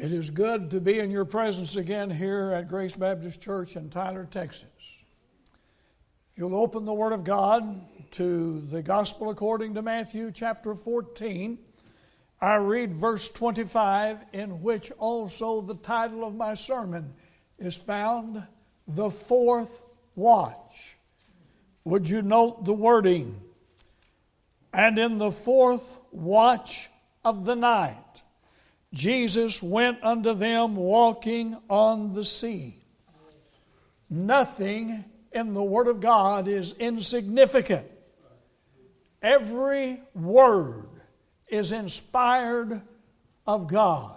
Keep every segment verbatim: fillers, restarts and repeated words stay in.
It is good to be in your presence again here at Grace Baptist Church in Tyler, Texas. If you'll open the Word of God to the Gospel according to Matthew chapter fourteen, I read verse twenty-five, in which also the title of my sermon is found, The Fourth Watch. Would you note the wording? And in the fourth watch of the night, Jesus went unto them walking on the sea. Nothing in the Word of God is insignificant. Every word is inspired of God.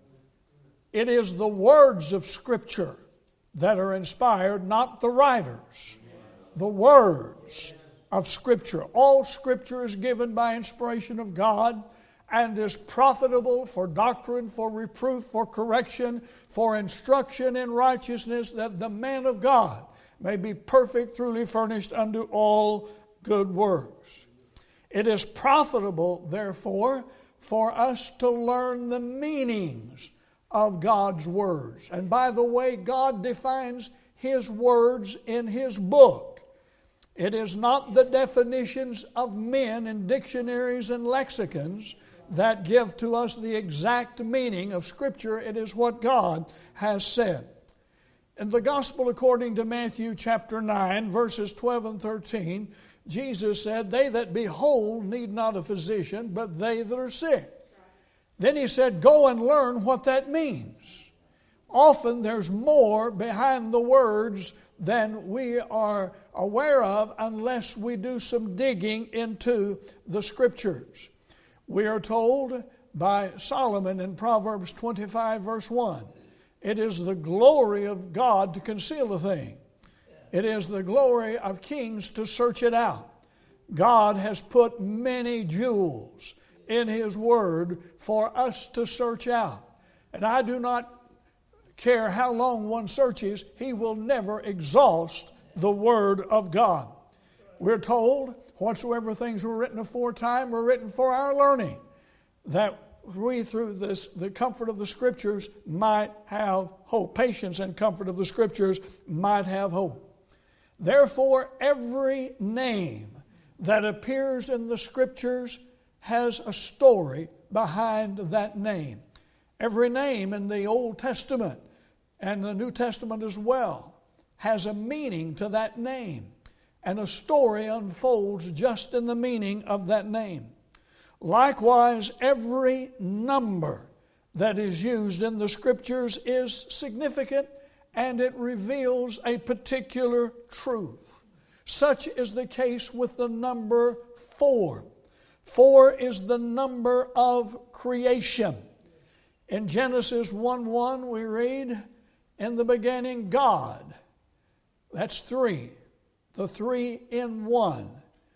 It is the words of Scripture that are inspired, not the writers. The words of Scripture. All Scripture is given by inspiration of God and is profitable for doctrine, for reproof, for correction, for instruction in righteousness, that the man of God may be perfect, truly furnished unto all good works. It is profitable, therefore, for us to learn the meanings of God's words. And by the way, God defines His words in His book. It is not the definitions of men in dictionaries and lexicons that give to us the exact meaning of Scripture. It is what God has said. In the Gospel according to Matthew chapter nine, verses twelve and thirteen, Jesus said, They that be whole need not a physician, but they that are sick. Then He said, Go and learn what that means. Often there's more behind the words than we are aware of unless we do some digging into the Scriptures. We are told by Solomon in Proverbs twenty-five, verse one, it is the glory of God to conceal a thing. It is the glory of kings to search it out. God has put many jewels in His Word for us to search out. And I do not care how long one searches, he will never exhaust the Word of God. We're told, whatsoever things were written aforetime were written for our learning, that we through this the comfort of the Scriptures might have hope. Patience and comfort of the Scriptures might have hope. Therefore, every name that appears in the Scriptures has a story behind that name. Every name in the Old Testament and the New Testament as well has a meaning to that name. And a story unfolds just in the meaning of that name. Likewise, every number that is used in the Scriptures is significant, and it reveals a particular truth. Such is the case with the number four. Four is the number of creation. In Genesis one one we read, In the beginning God. That's three. The three in one,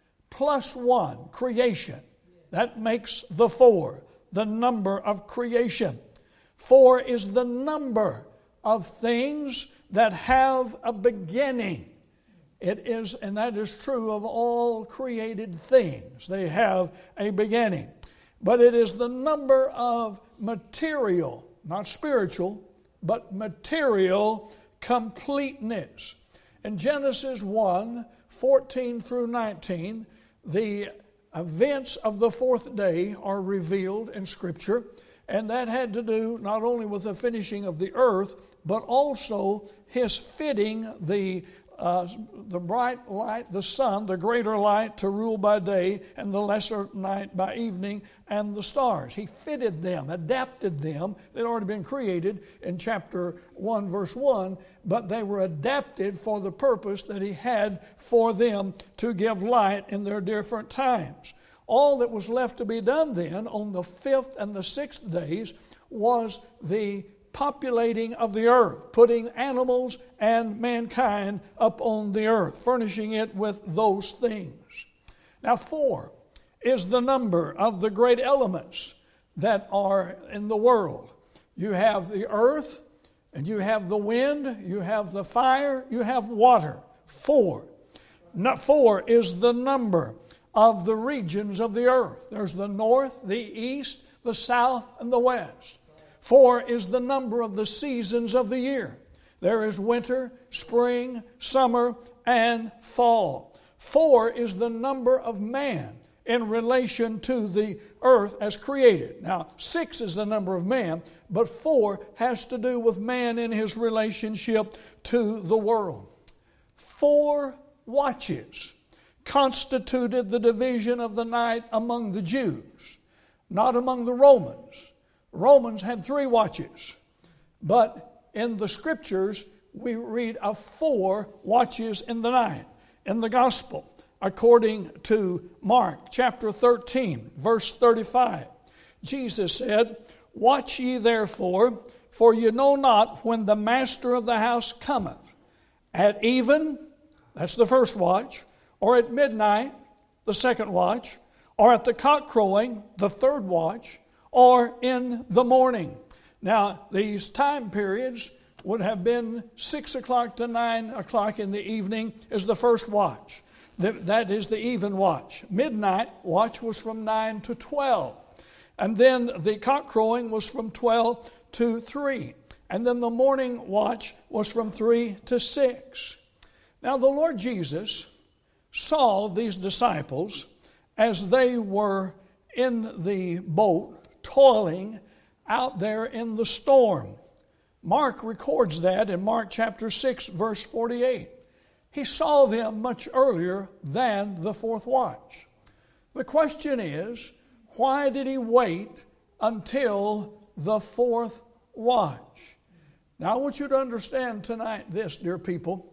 plus one, creation. That makes the four, the number of creation. Four is the number of things that have a beginning. It is, and that is true of all created things. They have a beginning. But it is the number of material, not spiritual, but material completeness. In Genesis one, fourteen through nineteen, the events of the fourth day are revealed in Scripture, and that had to do not only with the finishing of the earth, but also His fitting the uh, the bright light, the sun, the greater light to rule by day, and the lesser night by evening, and the stars. He fitted them, adapted them. They'd already been created in chapter one, verse one, but they were adapted for the purpose that He had for them to give light in their different times. All that was left to be done then on the fifth and the sixth days was the populating of the earth, putting animals and mankind up on the earth, furnishing it with those things. Now, four is the number of the great elements that are in the world. You have the earth, and you have the wind, you have the fire, you have water. Four. Not four is the number of the regions of the earth. There's the north, the east, the south, and the west. Four is the number of the seasons of the year. There is winter, spring, summer, and fall. Four is the number of man in relation to the earth as created. Now, six is the number of man, but four has to do with man in his relationship to the world. Four watches constituted the division of the night among the Jews, not among the Romans. Romans had three watches, but in the Scriptures we read of four watches in the night. In the Gospel, according to Mark chapter thirteen, verse thirty-five, Jesus said, "Watch ye therefore, for you know not when the master of the house cometh, at even," that's the first watch, "or at midnight," the second watch, "or at the cock crowing," the third watch, "or in the morning." Now, these time periods would have been six o'clock to nine o'clock in the evening is the first watch. That is the even watch. Midnight watch was from nine to twelve. And then the cock crowing was from twelve to three. And then the morning watch was from three to six. Now the Lord Jesus saw these disciples as they were in the boat toiling out there in the storm. Mark records that in Mark chapter six, verse forty-eight. He saw them much earlier than the fourth watch. The question is, why did he wait until the fourth watch? Now I want you to understand tonight this, dear people.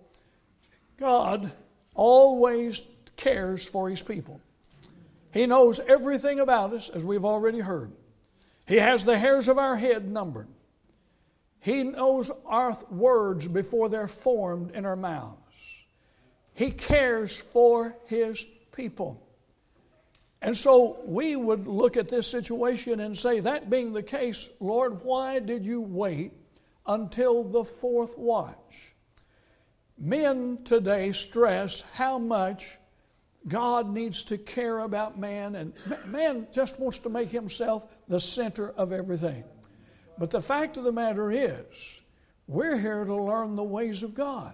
God always cares for His people. He knows everything about us, as we've already heard. He has the hairs of our head numbered. He knows our words before they're formed in our mouths. He cares for His people. And so we would look at this situation and say, that being the case, Lord, why did you wait until the fourth watch? Men today stress how much God needs to care about man, and man just wants to make himself the center of everything. But the fact of the matter is, we're here to learn the ways of God.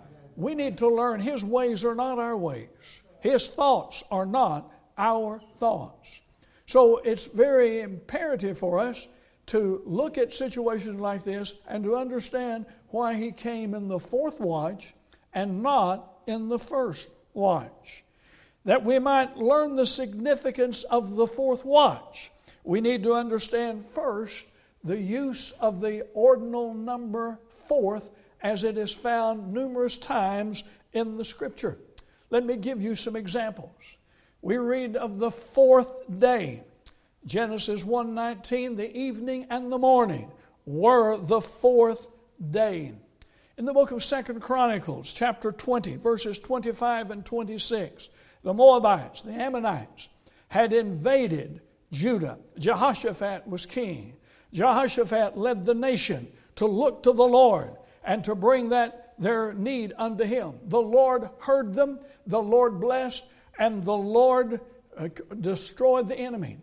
We need to learn His ways are not our ways. His thoughts are not our thoughts. So it's very imperative for us to look at situations like this and to understand why He came in the fourth watch and not in the first watch. That we might learn the significance of the fourth watch, we need to understand first the use of the ordinal number fourth as it is found numerous times in the Scripture. Let me give you some examples. We read of the fourth day. Genesis one nineteen, the evening and the morning were the fourth day. In the book of Second Chronicles, chapter twenty, verses twenty-five and twenty-six, the Moabites, the Ammonites, had invaded Judah. Jehoshaphat was king. Jehoshaphat led the nation to look to the Lord and to bring that their need unto Him. The Lord heard them, the Lord blessed, and the Lord uh, destroyed the enemy.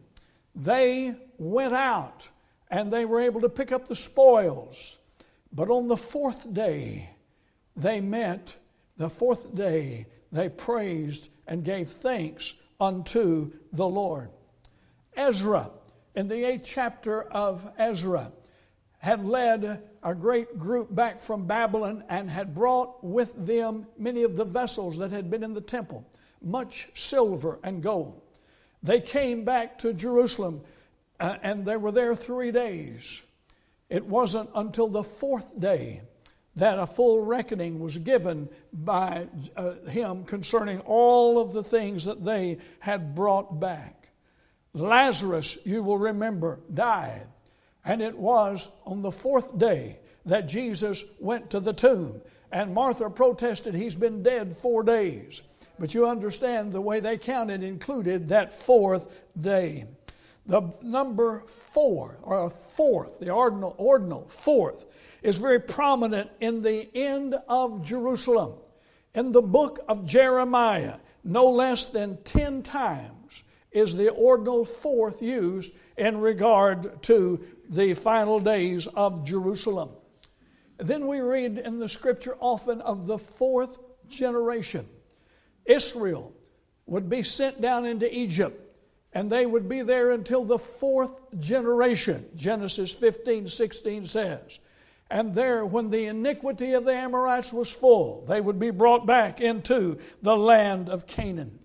They went out and they were able to pick up the spoils. But on the fourth day, they met, the fourth day, they praised and gave thanks unto the Lord. Ezra, in the eighth chapter of Ezra, had led a great group back from Babylon and had brought with them many of the vessels that had been in the temple, much silver and gold. They came back to Jerusalem uh, and they were there three days. It wasn't until the fourth day that a full reckoning was given by uh, him concerning all of the things that they had brought back. Lazarus, you will remember, died. And it was on the fourth day that Jesus went to the tomb. And Martha protested, he's been dead four days. But you understand the way they counted included that fourth day. The number four, or a fourth, the ordinal, ordinal fourth, is very prominent in the end of Jerusalem. In the book of Jeremiah, no less than ten times is the ordinal fourth used in regard to the final days of Jerusalem. Then we read in the Scripture often of the fourth generation. Israel would be sent down into Egypt, and they would be there until the fourth generation. Genesis fifteen sixteen says. And there, when the iniquity of the Amorites was full, they would be brought back into the land of Canaan.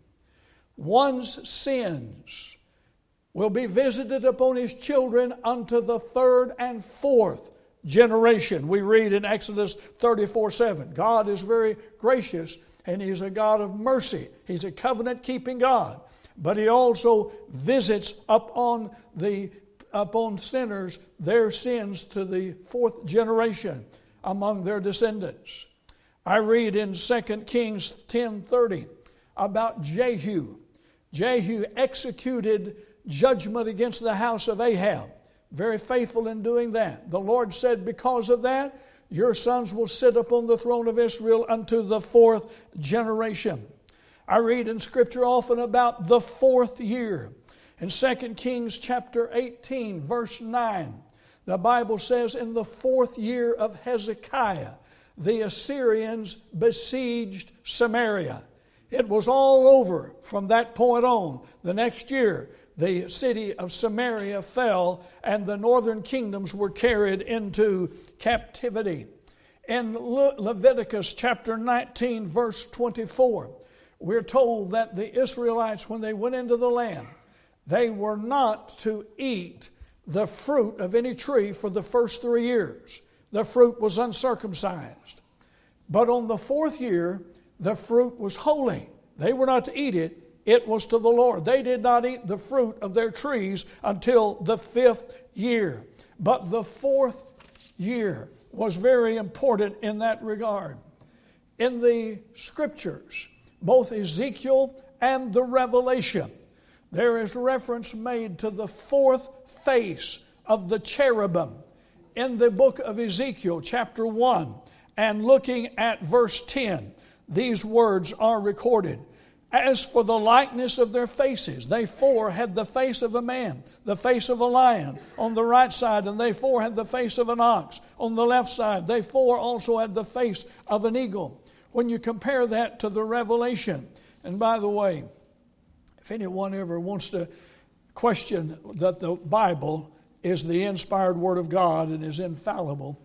One's sins will be visited upon his children unto the third and fourth generation. We read in Exodus thirty-four seven. God is very gracious, and He's a God of mercy. He's a covenant-keeping God. But He also visits upon the upon sinners their sins to the fourth generation among their descendants. I read in Second Kings ten thirty about Jehu. Jehu executed judgment against the house of Ahab. Very faithful in doing that. The Lord said, because of that, your sons will sit upon the throne of Israel unto the fourth generation. I read in Scripture often about the fourth year. In Second Kings chapter eighteen, verse nine, the Bible says, in the fourth year of Hezekiah, the Assyrians besieged Samaria. It was all over from that point on. The next year, the city of Samaria fell, and the northern kingdoms were carried into captivity. In Le- Leviticus chapter nineteen, verse twenty-four, we're told that the Israelites, when they went into the land, they were not to eat the fruit of any tree for the first three years. The fruit was uncircumcised. But on the fourth year, the fruit was holy. They were not to eat it. It was to the Lord. They did not eat the fruit of their trees until the fifth year. But the fourth year was very important in that regard. In the Scriptures, both Ezekiel and the Revelation, there is reference made to the fourth face of the cherubim. In the book of Ezekiel, chapter one, and looking at verse ten, these words are recorded. As for the likeness of their faces, they four had the face of a man, the face of a lion on the right side, and they four had the face of an ox on the left side. They four also had the face of an eagle. When you compare that to the Revelation, and by the way, if anyone ever wants to question that the Bible is the inspired Word of God and is infallible,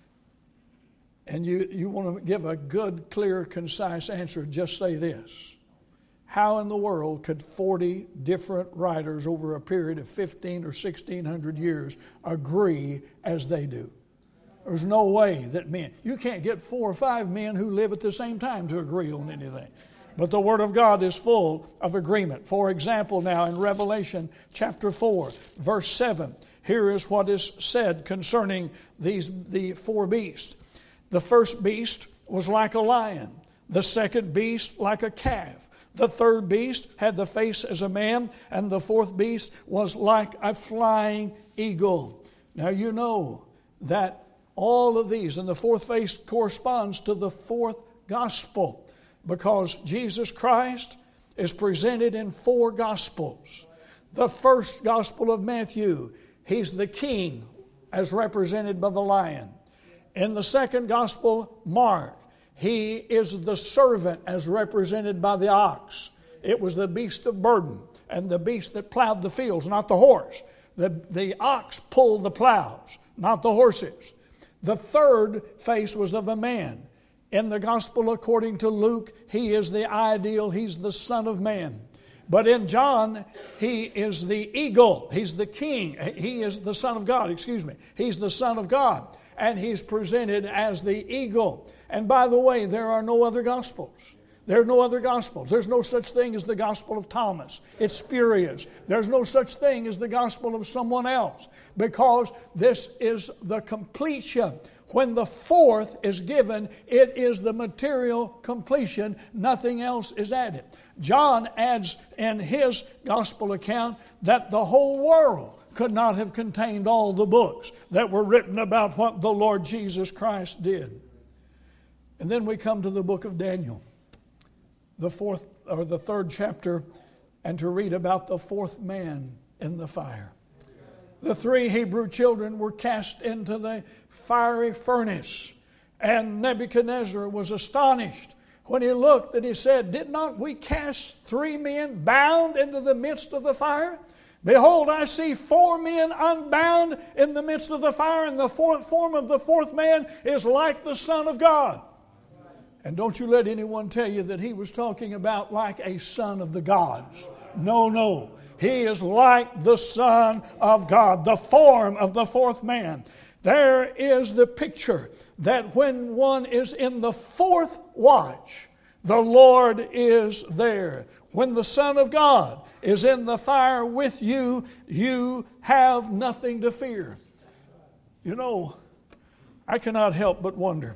and you, you want to give a good, clear, concise answer, just say this. How in the world could forty different writers over a period of fifteen or sixteen hundred years agree as they do? There's no way that men, you can't get four or five men who live at the same time to agree on anything. But the Word of God is full of agreement. For example, now in Revelation chapter four, verse seven, here is what is said concerning these the four beasts. The first beast was like a lion. The second beast like a calf. The third beast had the face as a man, and the fourth beast was like a flying eagle. Now you know that all of these, and the fourth face corresponds to the fourth gospel, because Jesus Christ is presented in four gospels. The first gospel of Matthew, He's the king as represented by the lion. In the second gospel, Mark, He is the servant as represented by the ox. It was the beast of burden and the beast that plowed the fields, not the horse. The, the ox pulled the plows, not the horses. The third face was of a man. In the gospel according to Luke, He is the ideal. He's the Son of Man. But in John, He is the eagle. He's the king. He is the Son of God, excuse me. He's the Son of God. And He's presented as the eagle. And by the way, there are no other gospels. There are no other gospels. There's no such thing as the gospel of Thomas. It's spurious. There's no such thing as the gospel of someone else, because this is the completion. When the fourth is given, it is the material completion. Nothing else is added. John adds in his gospel account that the whole world could not have contained all the books that were written about what the Lord Jesus Christ did. And then we come to the book of Daniel, the fourth or the third chapter, and to read about the fourth man in the fire. the three Hebrew children were cast into the fiery furnace. And Nebuchadnezzar was astonished when he looked, and he said, "Did not we cast three men bound into the midst of the fire? Behold, I see four men unbound in the midst of the fire, and the fourth form of the fourth man is like the Son of God." And don't you let anyone tell you that he was talking about like a son of the gods. No, no. He is like the Son of God, the form of the fourth man. There is the picture that when one is in the fourth watch, the Lord is there. When the Son of God is in the fire with you, you have nothing to fear. You know, I cannot help but wonder.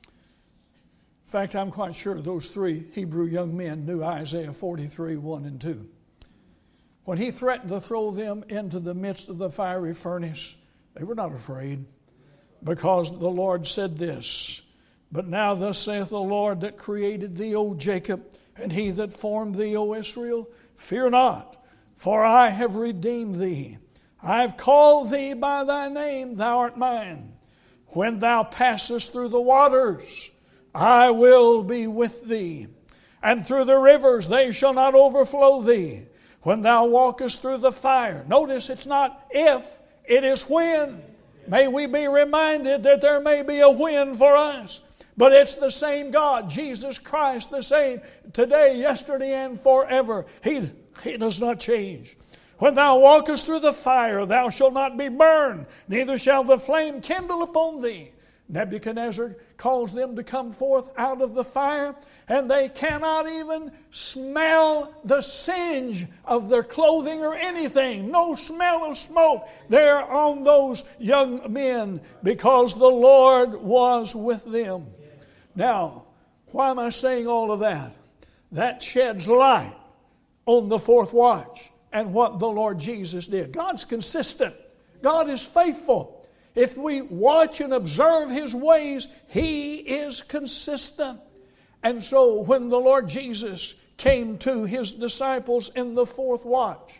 In fact, I'm quite sure those three Hebrew young men knew Isaiah forty-three, one and two. When he threatened to throw them into the midst of the fiery furnace, they were not afraid, because the Lord said this, "But now thus saith the Lord that created thee, O Jacob, and he that formed thee, O Israel, fear not, for I have redeemed thee. I have called thee by thy name, thou art mine. When thou passest through the waters, I will be with thee. And through the rivers, they shall not overflow thee. When thou walkest through the fire." Notice it's not if, it is when. May we be reminded that there may be a when for us. But it's the same God, Jesus Christ, the same today, yesterday, and forever. He, he does not change. "When thou walkest through the fire, thou shalt not be burned, neither shall the flame kindle upon thee." Nebuchadnezzar calls them to come forth out of the fire, and they cannot even smell the singe of their clothing or anything. No smell of smoke there on those young men, because the Lord was with them. Now, why am I saying all of that? That sheds light on the fourth watch and what the Lord Jesus did. God's consistent. God is faithful. If we watch and observe His ways, He is consistent. And so when the Lord Jesus came to His disciples in the fourth watch,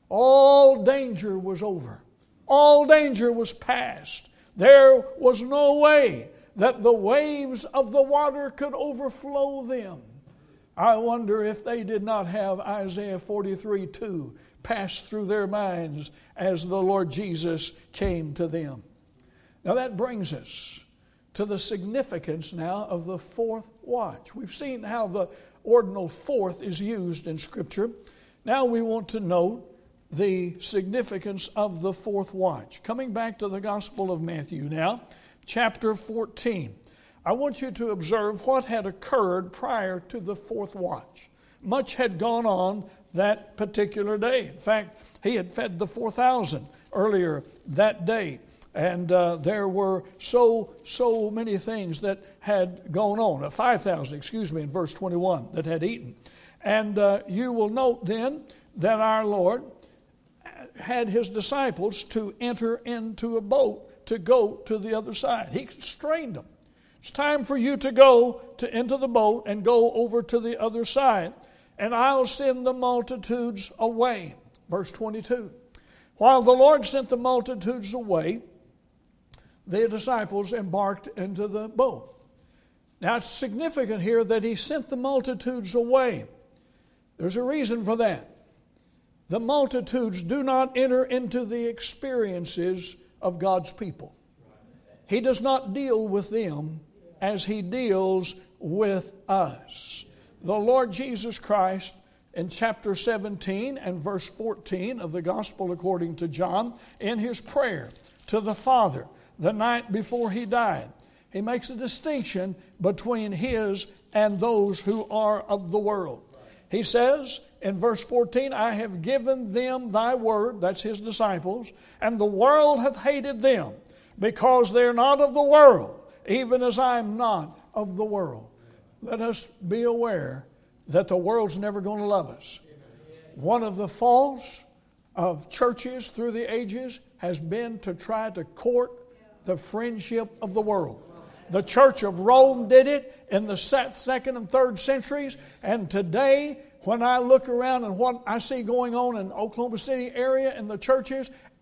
all danger was over. All danger was past. There was no way that the waves of the water could overflow them. I wonder if they did not have Isaiah forty-three two pass through their minds as the Lord Jesus came to them. Now that brings us to the significance now of the fourth watch. We've seen how the ordinal fourth is used in Scripture. Now we want to note the significance of the fourth watch. Coming back to the Gospel of Matthew now, chapter fourteen. I want you to observe what had occurred prior to the fourth watch. Much had gone on that particular day. In fact, he had fed the four thousand earlier that day. And uh, there were so, so many things that had gone on. Uh, five thousand, excuse me, in verse twenty-one, that had eaten. And uh, you will note then that our Lord had His disciples to enter into a boat to go to the other side. He constrained them. It's time for you to go to into the boat and go over to the other side, and I'll send the multitudes away. Verse twenty-two. While the Lord sent the multitudes away, the disciples embarked into the boat. Now it's significant here that He sent the multitudes away. There's a reason for that. The multitudes do not enter into the experiences of God's people. He does not deal with them as He deals with us. The Lord Jesus Christ, in chapter seventeen and verse fourteen of the Gospel according to John, in His prayer to the Father the night before He died, He makes a distinction between His and those who are of the world. He says in verse fourteen, "I have given them thy word," that's His disciples, "and the world hath hated them, because they're not of the world, even as I am not of the world." Let us be aware that the world's never going to love us. One of the faults of churches through the ages has been to try to court the friendship of the world. The Church of Rome did it in the second and third centuries, and today when I look around and what I see going on in Oklahoma City area in the churches,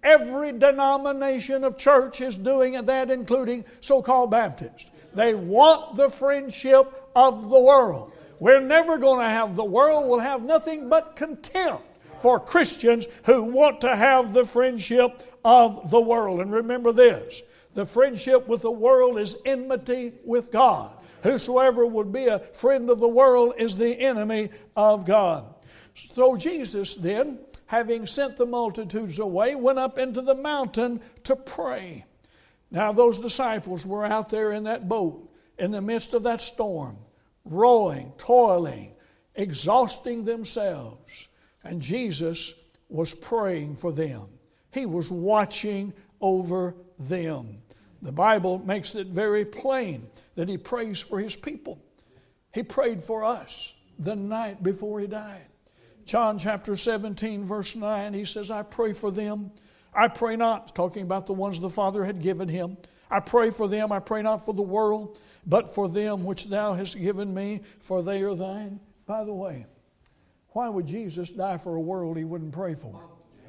Every denomination of church is doing that, including so-called Baptists. They want the friendship of the world. We're never going to have the world. We'll have nothing but contempt for Christians who want to have the friendship of the world. And remember this, the friendship with the world is enmity with God. Whosoever would be a friend of the world is the enemy of God. So Jesus then, having sent the multitudes away, went up into the mountain to pray. Now those disciples were out there in that boat, in the midst of that storm, rowing, toiling, exhausting themselves. And Jesus was praying for them. He was watching over them. The Bible makes it very plain that He prays for His people. He prayed for us the night before He died. John chapter seventeen, verse nine, He says, I pray for them. I pray not, talking about the ones the Father had given Him. I pray for them. I pray not for the world, but for them which Thou hast given me, for they are Thine. By the way, why would Jesus die for a world He wouldn't pray for?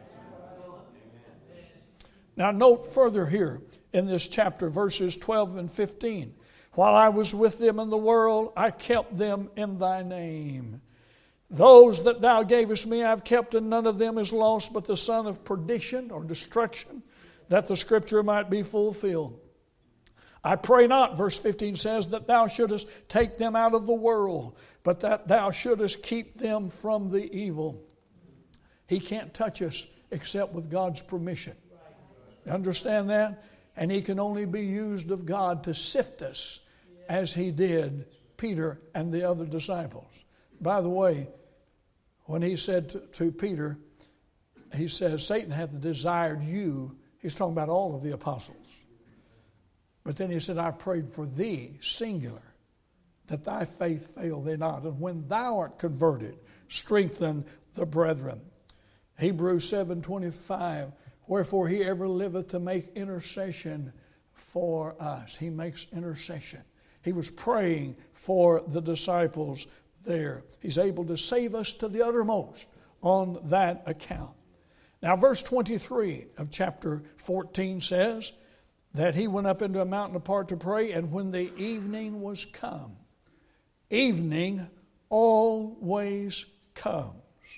Now note further here in this chapter, verses twelve and fifteen. While I was with them in the world, I kept them in Thy name. Those that Thou gavest me I've kept, and none of them is lost, but the son of perdition or destruction, that the scripture might be fulfilled. I pray not, verse fifteen says, that Thou shouldest take them out of the world, but that Thou shouldest keep them from the evil. He can't touch us except with God's permission. Understand that? And He can only be used of God to sift us as He did Peter and the other disciples. By the way, when He said to, to Peter, He says, Satan hath desired you. He's talking about all of the apostles. But then He said, I prayed for thee, singular, that thy faith fail thee not. And when thou art converted, strengthen the brethren. Hebrews seven twenty-five, wherefore He ever liveth to make intercession for us. He makes intercession. He was praying for the disciples there. He's able to save us to the uttermost on that account. Now verse twenty-three of chapter fourteen says that He went up into a mountain apart to pray, and when the evening was come, evening always comes.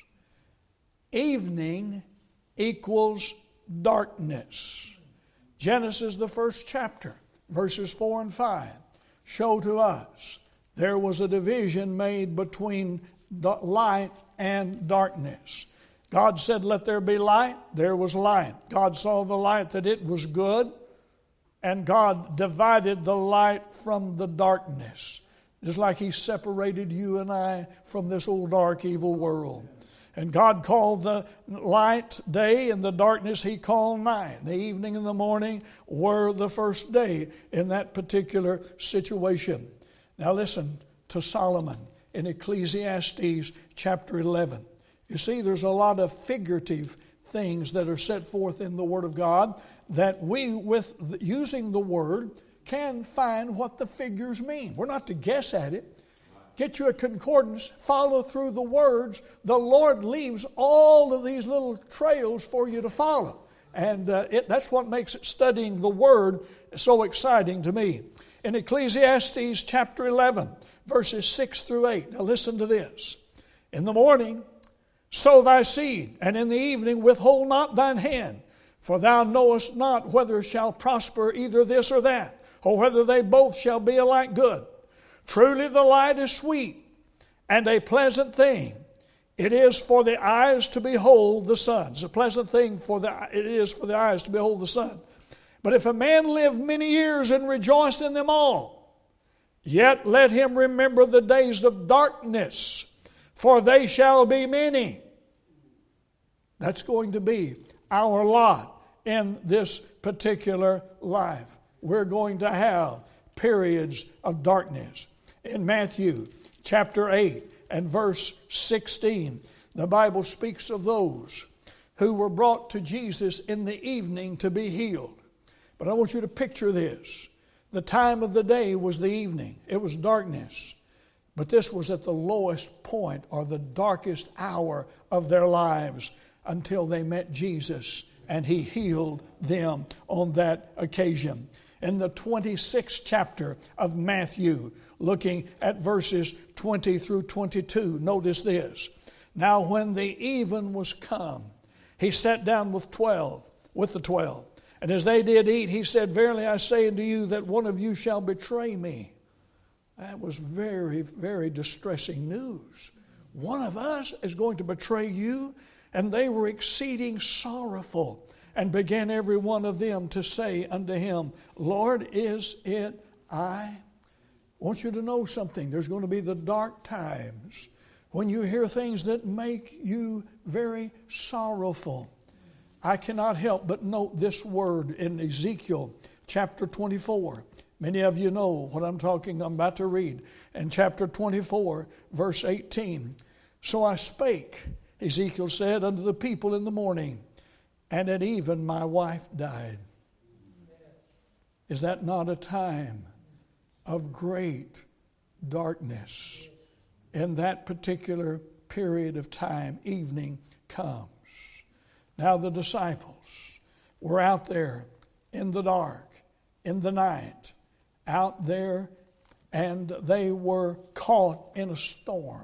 Evening equals darkness. Genesis, the first chapter, verses four and five, show to us there was a division made between light and darkness. God said, let there be light. There was light. God saw the light that it was good, and God divided the light from the darkness, just like He separated you and I from this old dark evil world. And God called the light day, and the darkness He called night. The evening and the morning were the first day in that particular situation. Now listen to Solomon in Ecclesiastes chapter eleven. You see, there's a lot of figurative things that are set forth in the Word of God that we, with using the Word, can find what the figures mean. We're not to guess at it. Get you a concordance, follow through the words. The Lord leaves all of these little trails for you to follow. And uh, it, that's what makes it, studying the Word so exciting to me. In Ecclesiastes chapter eleven, verses six through eight. Now listen to this. In the morning sow thy seed, and in the evening withhold not thine hand. For thou knowest not whether shall prosper either this or that, or whether they both shall be alike good. Truly the light is sweet, and a pleasant thing it is for the eyes to behold the sun. It's a pleasant thing for the it is for the eyes to behold the sun. But if a man live many years and rejoice in them all, yet let him remember the days of darkness, for they shall be many. That's going to be our lot in this particular life. We're going to have periods of darkness. In Matthew chapter eight and verse sixteen, the Bible speaks of those who were brought to Jesus in the evening to be healed. But I want you to picture this. The time of the day was the evening. It was darkness. But this was at the lowest point or the darkest hour of their lives until they met Jesus and he healed them on that occasion. In the twenty-sixth chapter of Matthew, looking at verses twenty through twenty-two, notice this. Now when the even was come, he sat down with twelve, with the twelve. And as they did eat, he said, Verily I say unto you that one of you shall betray me. That was very, very distressing news. One of us is going to betray you. And they were exceeding sorrowful, and began every one of them to say unto him, Lord, is it I? I want you to know something. There's going to be the dark times when you hear things that make you very sorrowful. I cannot help but note this word in Ezekiel chapter twenty-four. Many of you know what I'm talking, I'm about to read. In chapter twenty-four, verse eighteen. So I spake, Ezekiel said, unto the people in the morning, and at even my wife died. Is that not a time of great darkness? In that particular period of time, evening comes. Now the disciples were out there in the dark, in the night, out there, and they were caught in a storm.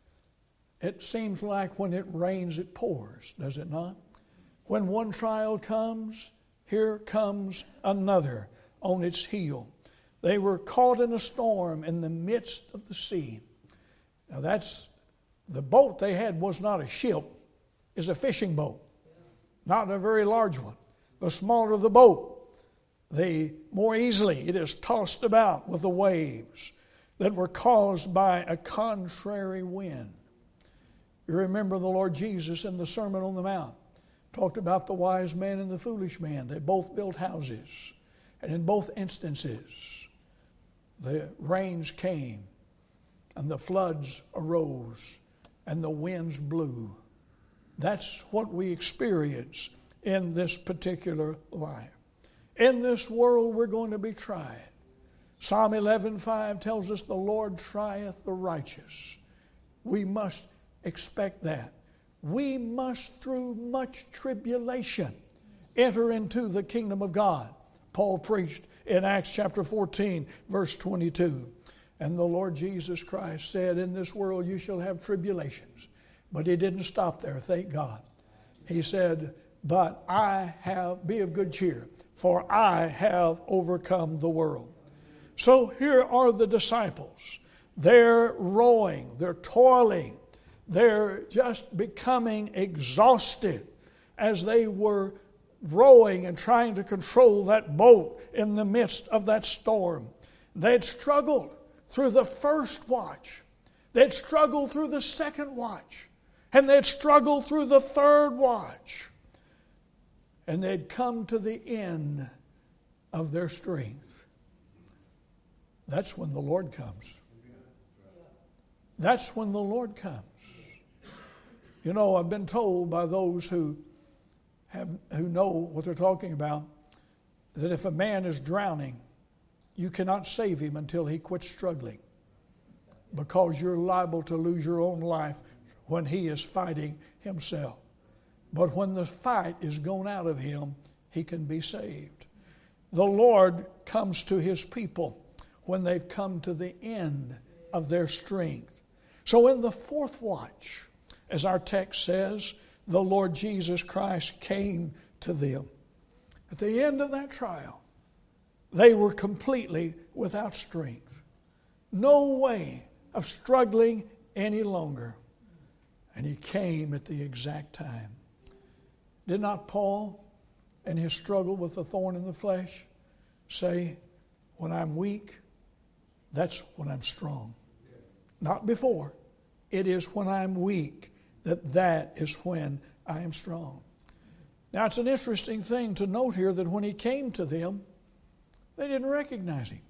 It seems like when it rains, it pours, does it not? When one trial comes, here comes another on its heel. They were caught in a storm in the midst of the sea. Now that's, the boat they had was not a ship, it's a fishing boat. Not a very large one. The smaller the boat, the more easily it is tossed about with the waves that were caused by a contrary wind. You remember the Lord Jesus in the Sermon on the Mount talked about the wise man and the foolish man. They both built houses. And in both instances, the rains came and the floods arose and the winds blew. That's what we experience in this particular life. In this world, we're going to be tried. Psalm eleven five tells us the Lord trieth the righteous. We must expect that. We must, through much tribulation, enter into the kingdom of God. Paul preached in Acts chapter fourteen, verse twenty-two. And the Lord Jesus Christ said, in this world you shall have tribulations. But he didn't stop there, thank God. He said, but I have, be of good cheer, for I have overcome the world. So here are the disciples. They're rowing, they're toiling, they're just becoming exhausted as they were rowing and trying to control that boat in the midst of that storm. They'd struggled through the first watch. They'd struggled through the second watch. And they'd struggled through the third watch. And they'd come to the end of their strength. That's when the Lord comes. That's when the Lord comes. You know, I've been told by those who have who know what they're talking about that if a man is drowning, you cannot save him until he quits struggling, because you're liable to lose your own life when he is fighting himself. But when the fight is gone out of him, he can be saved. The Lord comes to his people when they've come to the end of their strength. So in the fourth watch, as our text says, the Lord Jesus Christ came to them. At the end of that trial, they were completely without strength. No way of struggling any longer. And he came at the exact time. Did not Paul, in his struggle with the thorn in the flesh, say, when I'm weak, that's when I'm strong. Not before. It is when I'm weak that that is when I am strong. Now it's an interesting thing to note here that when he came to them, they didn't recognize him.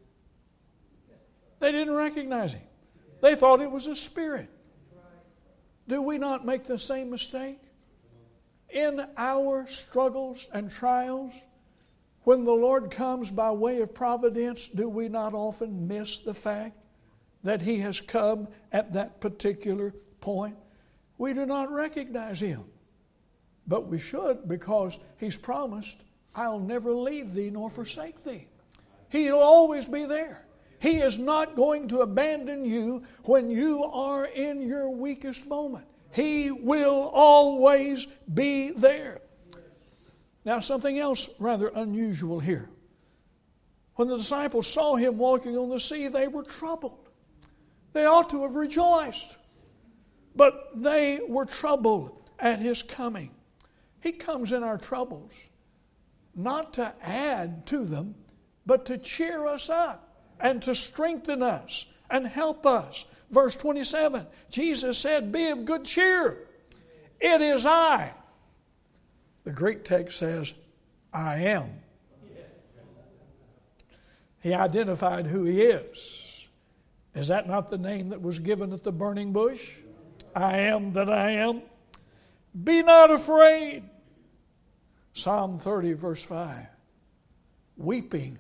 They didn't recognize him. They thought it was a spirit. Do we not make the same mistake? In our struggles and trials, when the Lord comes by way of providence, do we not often miss the fact that he has come at that particular point? We do not recognize him. But we should, because He's promised, I'll never leave thee nor forsake thee. He'll always be there. He is not going to abandon you when you are in your weakest moment. He will always be there. Now, something else rather unusual here. When the disciples saw Him walking on the sea, they were troubled. They ought to have rejoiced, but they were troubled at His coming. He comes in our troubles, not to add to them, but to cheer us up and to strengthen us and help us. Verse twenty-seven, Jesus said, be of good cheer. It is I. The Greek text says, I am. He identified who He is. Is that not the name that was given at the burning bush? I am that I am. Be not afraid. Psalm thirty, verse five. Weeping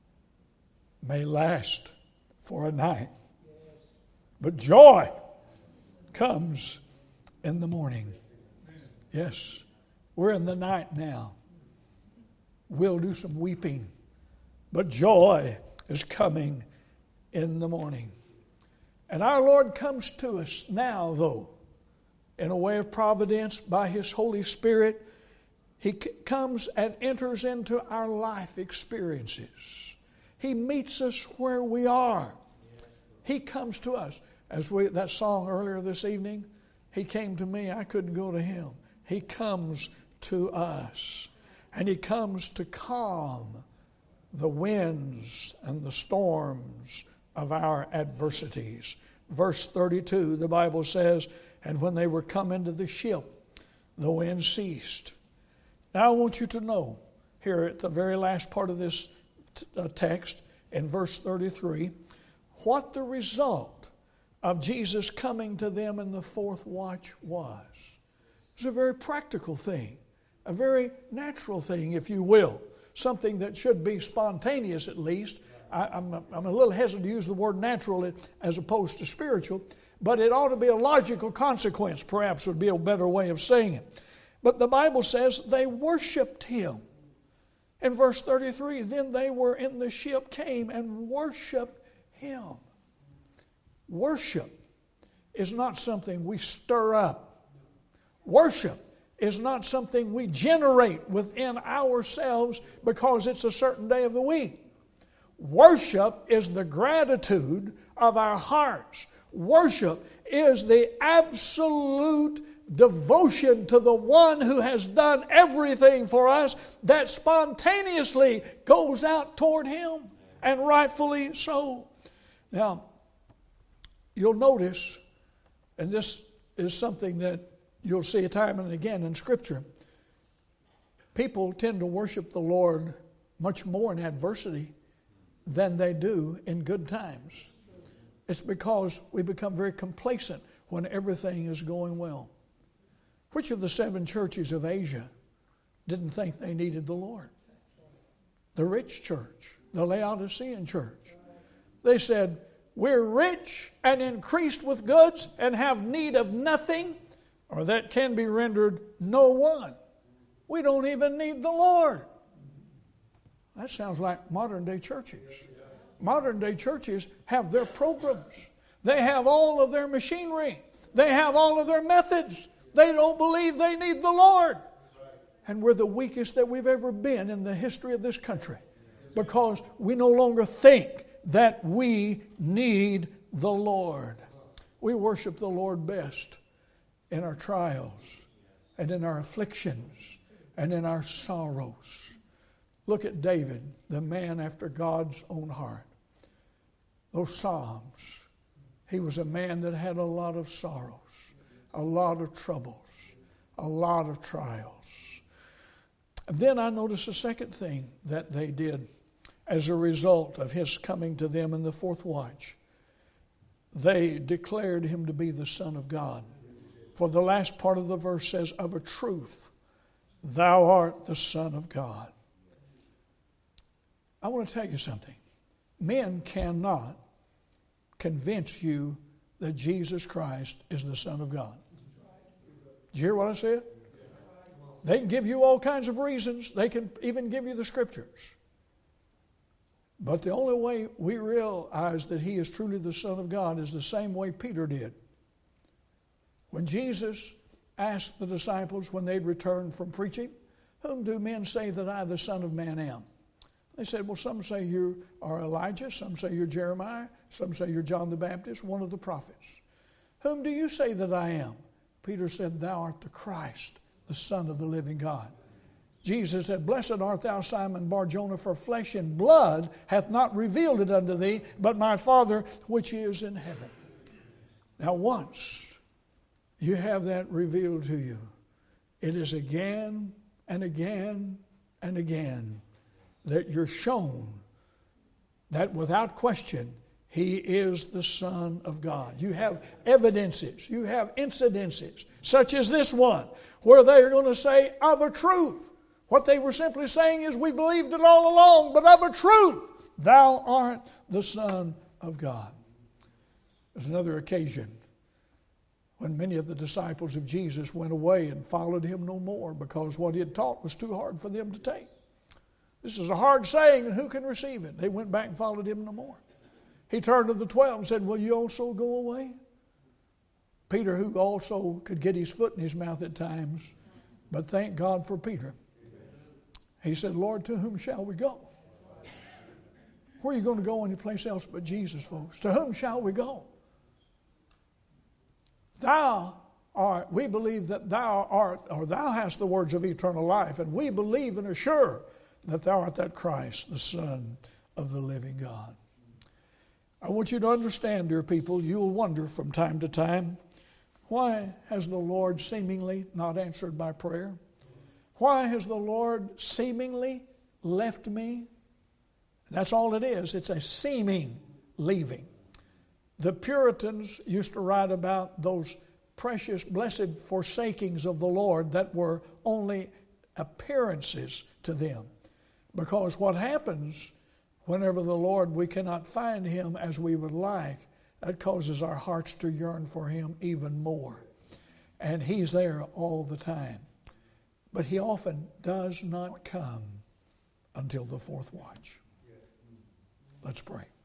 may last for a night, but joy comes in the morning. Yes, we're in the night now. We'll do some weeping, but joy is coming in the morning. And our Lord comes to us now, though, in a way of providence by His Holy Spirit. He comes and enters into our life experiences. He meets us where we are. He comes to us. As we that song earlier this evening, He came to me, I couldn't go to Him. He comes to us. And He comes to calm the winds and the storms of our adversities. Verse thirty-two, the Bible says, and when they were come into the ship, the wind ceased. Now I want you to know, here at the very last part of this t- uh, text, in verse thirty-three, what the result of Jesus coming to them in the fourth watch was. It's a very practical thing, a very natural thing, if you will, something that should be spontaneous at least. I, I'm, a, I'm a little hesitant to use the word natural as opposed to spiritual, but it ought to be a logical consequence, perhaps would be a better way of saying it. But the Bible says they worshiped Him. In verse thirty-three, then they were in the ship, came and worshiped Him. Worship is not something we stir up. Worship is not something we generate within ourselves because it's a certain day of the week. Worship is the gratitude of our hearts. Worship is the absolute devotion to the one who has done everything for us that spontaneously goes out toward Him, and rightfully so. Now, you'll notice, and this is something that you'll see time and again in Scripture, people tend to worship the Lord much more in adversity than they do in good times. It's because we become very complacent when everything is going well. Which of the seven churches of Asia didn't think they needed the Lord? The rich church, the Laodicean church. They said, we're rich and increased with goods and have need of nothing, or that can be rendered no one. We don't even need the Lord. That sounds like modern day churches. Modern day churches have their programs. They have all of their machinery. They have all of their methods. They don't believe they need the Lord. And we're the weakest that we've ever been in the history of this country because we no longer think that we need the Lord. We worship the Lord best in our trials and in our afflictions and in our sorrows. Look at David, the man after God's own heart. Those Psalms, he was a man that had a lot of sorrows, a lot of troubles, a lot of trials. And then I noticed a second thing that they did as a result of His coming to them in the fourth watch. They declared Him to be the Son of God. For the last part of the verse says, of a truth, Thou art the Son of God. I want to tell you something. Men cannot convince you that Jesus Christ is the Son of God. Did you hear what I said? They can give you all kinds of reasons. They can even give you the scriptures. But the only way we realize that he is truly the Son of God is the same way Peter did. When Jesus asked the disciples when they'd returned from preaching, "Whom do men say that I, the Son of Man, am?" They said, "Well, some say you are Elijah, some say you're Jeremiah, some say you're John the Baptist, one of the prophets. Whom do you say that I am?" Peter said, "Thou art the Christ, the Son of the living God." Jesus said, "Blessed art thou, Simon Bar-Jonah, for flesh and blood hath not revealed it unto thee, but my Father which is in heaven." Now once you have that revealed to you, it is again and again and again that you're shown that without question, he is the Son of God. You have evidences, you have incidences, such as this one, where they are going to say, "Of a truth." What they were simply saying is, "We believed it all along, but of a truth, thou art the Son of God." There's another occasion when many of the disciples of Jesus went away and followed him no more because what he had taught was too hard for them to take. "This is a hard saying, and who can receive it?" They went back and followed him no more. He turned to the twelve and said, "Will you also go away?" Peter, who also could get his foot in his mouth at times, but thank God for Peter. He said, "Lord, to whom shall we go?" Where are you going to go any place else but Jesus, folks? To whom shall we go? Thou art, we believe that thou art, or thou hast the words of eternal life, and we believe and are sure that thou art that Christ, the Son of the living God. I want you to understand, dear people, you'll wonder from time to time, why has the Lord seemingly not answered my prayer? Why has the Lord seemingly left me? That's all it is. It's a seeming leaving. The Puritans used to write about those precious, blessed forsakings of the Lord that were only appearances to them. Because what happens whenever the Lord, we cannot find him as we would like, that causes our hearts to yearn for him even more. And he's there all the time. But he often does not come until the fourth watch. Let's pray.